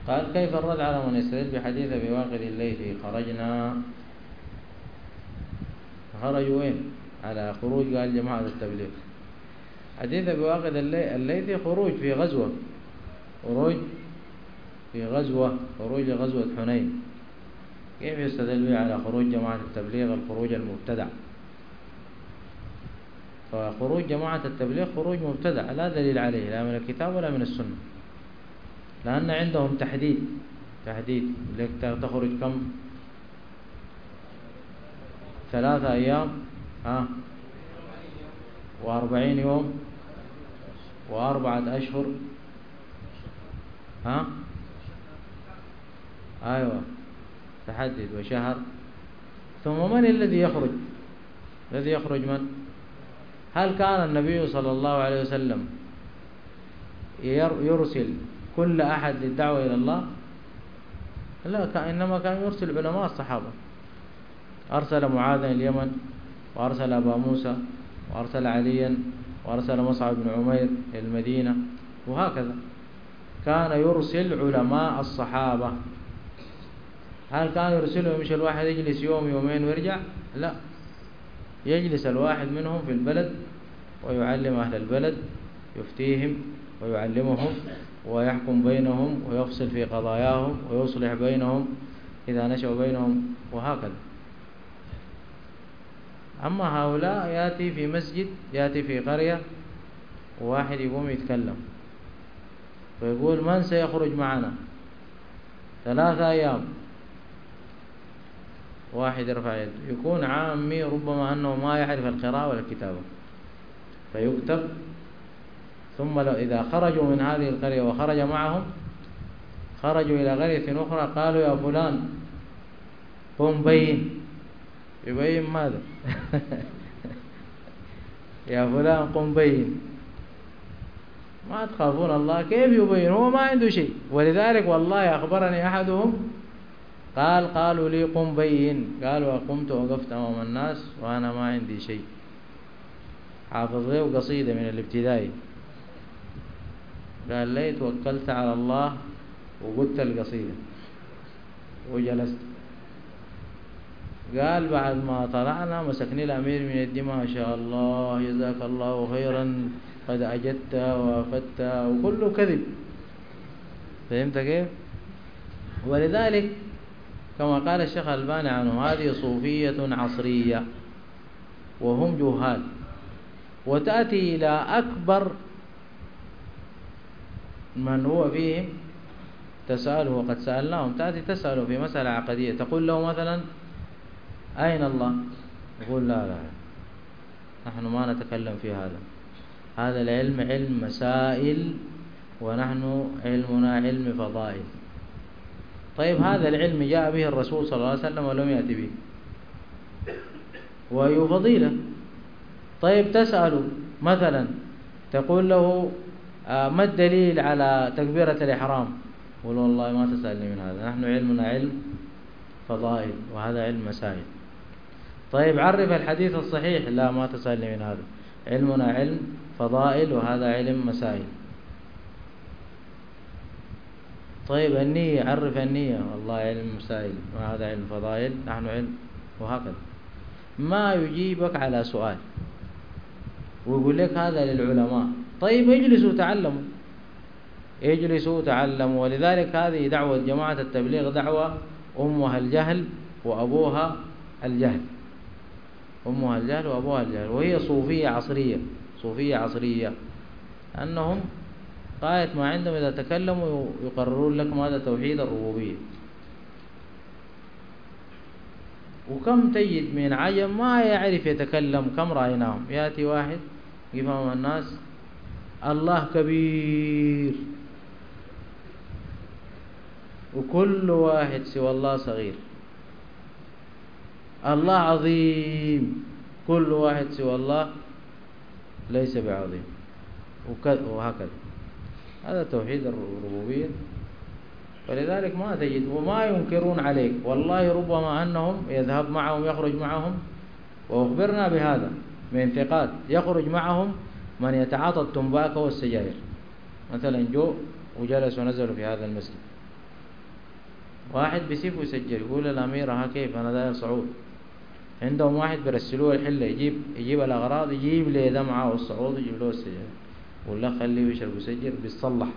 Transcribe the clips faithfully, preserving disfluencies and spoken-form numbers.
قال كيف الرد على من يستدل بحديث أبي واقد الليثي خرجنا؟ خرجوا وين؟ على خروج قال جماعة التبليغ. حديث أبي واقد الليثي خروج في غزوة، خروج في غزوة، خروج لغزوة حنين. كيف يستدل به على خروج جماعة التبليغ الخروج المبتدع؟ فخروج جماعة التبليغ خروج مبتدع لا دليل عليه لا من الكتاب ولا من السنة، لأن عندهم تحديد تحديد لك تخرج كم؟ ثلاثة أيام ها وأربعين يوم وأربعة أشهر ها أيوة تحدد وشهر. ثم من الذي يخرج؟ الذي يخرج من؟ هل كان النبي صلى الله عليه وسلم يرسل كل أحد للدعوة إلى الله؟ لا، إنما كان يرسل علماء الصحابة. أرسل معاذا اليمن، وأرسل أبا موسى، وأرسل عليا، وأرسل مصعب بن عمير المدينة، وهكذا كان يرسل علماء الصحابة. هل كان يرسلهم مش الواحد يجلس يوم يومين ويرجع؟ لا، يجلس الواحد منهم في البلد ويعلم أهل البلد، يفتيهم ويعلمهم ويحكم بينهم ويفصل في قضاياهم ويصلح بينهم إذا نشأوا بينهم، وهكذا. أما هؤلاء يأتي في مسجد، يأتي في قرية، وواحد يقوم يتكلم فيقول من سيخرج معنا؟ ثلاثة أيام، واحد يرفع يده، يكون عامي ربما أنه ما يعرف القراءة ولا الكتابة، فيكتب. ثم لو إذا خرجوا من هذه القرية وخرج معهم، خرجوا إلى قرية أخرى، قالوا يا فلان قم بين. يبين ماذا؟ يا فلان قم بين. ما تخافون الله؟ كيف يبين؟ هو ما عنده شيء. ولذلك والله أخبرني أحدهم قال قالوا لي قم بين، قالوا قمت وقفت أمام الناس وأنا ما عندي شيء، حافظ له قصيدة من الابتدائي، قال لي توكلت على الله وقلت القصيدة وجلست. قال بعد ما طلعنا مسكني الأمير من يدي، ما شاء الله جزاك الله خيرا قد أجدت وافدت، وكله كذب. فهمت كيف؟ ولذلك كما قال الشيخ الألباني عنه هذه صوفية عصرية وهم جهال. وتأتي إلى أكبر من هو فيهم تسأله، وقد سألناهم، تأتي تسأله في مسألة عقدية، تقول له مثلا أين الله؟ يقول لا لا نحن ما نتكلم في هذا، هذا العلم علم مسائل ونحن علمنا علم فضائل. طيب هذا العلم جاء به الرسول صلى الله عليه وسلم ولم يأتي به، وأي فضيلة. طيب تسأله مثلا تقول له ما الدليل على تكبيرة الإحرام؟ يقول والله ما تسألني من هذا، نحن علمنا علم فضائل وهذا علم مسائل. طيب عرف الحديث الصحيح، لا ما تسألني من هذا، علمنا علم فضائل وهذا علم مسائل. طيب النية، عرف النية، والله علم مسائل وهذا علم فضائل، نحن علم، وهكذا. ما يجيبك على سؤال ويقول لك هذا للعلماء. طيب اجلسوا تعلموا، اجلسوا تعلموا. ولذلك هذه دعوة جماعة التبليغ دعوة أمها الجهل وأبوها الجهل، أمها الجهل وأبوها الجهل، وهي صوفية عصرية، صوفية عصرية، أنهم غاية ما عندهم إذا تكلموا يقررون لك ماذا؟ توحيد الربوبية. وكم تجد من عجم ما يعرف يتكلم، كم رأيناهم يأتي واحد يفهم الناس الله كبير وكل واحد سوى الله صغير، الله عظيم كل واحد سوى الله ليس بعظيم، وهكذا. هذا توحيد الربوبية. ولذلك ما تجد وما ينكرون عليك، والله ربما أنهم يذهب معهم يخرج معهم، وأخبرنا بهذا من ثقات، يخرج معهم من يتعاطى التنباك والسجائر. مثلا جو وجلس ونزلوا في هذا المسجد، واحد بيسيف ويسجل يقول الأمير ها كيف أنا داير صعود. عندهم واحد برسلوه الحلة يجيب يجيب الأغراض يجيب لي ده معاه الصعود يجيب له السجل ولا خليه يشرب ويسجل بيصلح.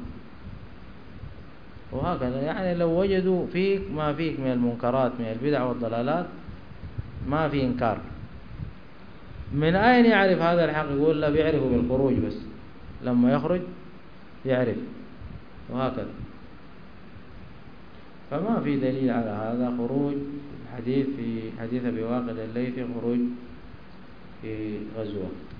وهكذا يعني لو وجدوا فيك ما فيك من المنكرات من البدع والضلالات ما في إنكار. من أين يعرف هذا الحق؟ يقول لا بيعرفه بالخروج بس، لما يخرج يعرف. وهكذا فما في دليل على هذا خروج الحديث في حديث أبي واقد الليثي خروج في غزوة.